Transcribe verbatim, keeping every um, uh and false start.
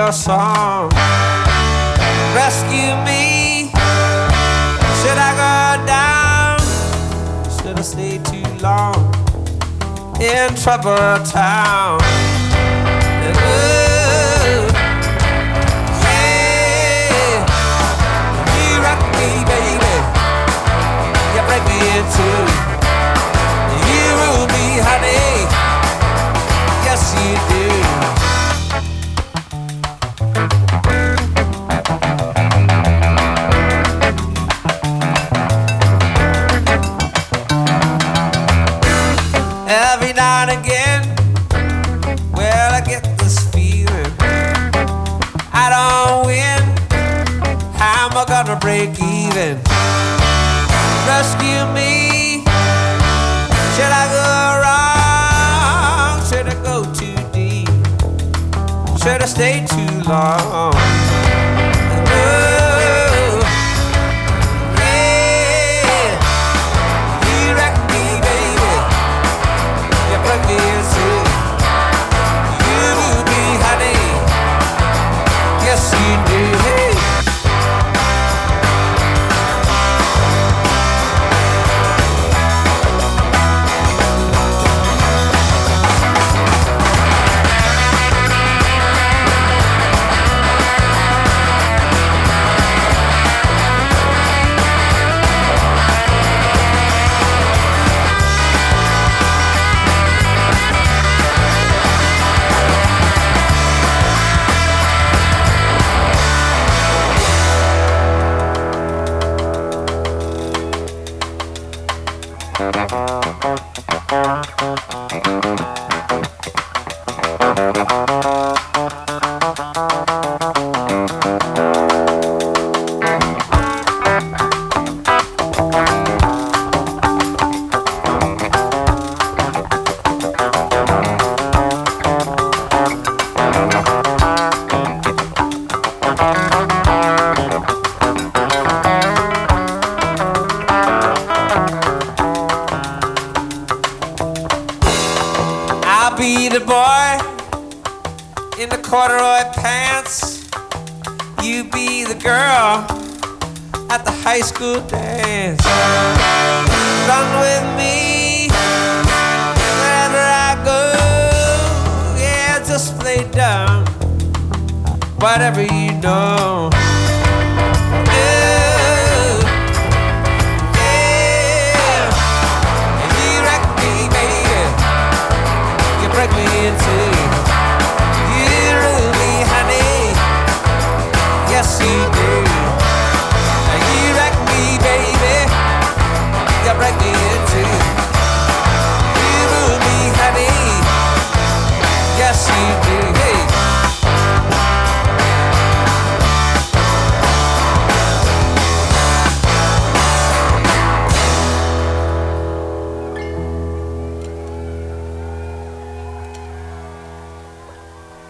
your song. Rescue me. Should I go down? Should I stay too long in trouble town? And ooh, yeah, you rock me, baby. You break me in two. You rule me, honey. Yes, you do. Every now and again, well, I get this feeling I don't win. How am I gonna break even? Rescue me. Should I go wrong? Should I go too deep? Should I stay too long? Ooh, yeah. You wreck me, baby. You plug me into. You move me, honey. Yes, you do. Hey. I'll be the boy in the corduroy pants. You be the girl at the high school dance. Run with me wherever I go. Yeah, just play dumb, whatever you know. Ooh, yeah. And you wreck me, baby. You break me in two. You rule me, honey. Yes, you do. And you wreck me, baby. You break me in two. You rule me, honey. Yes, you do.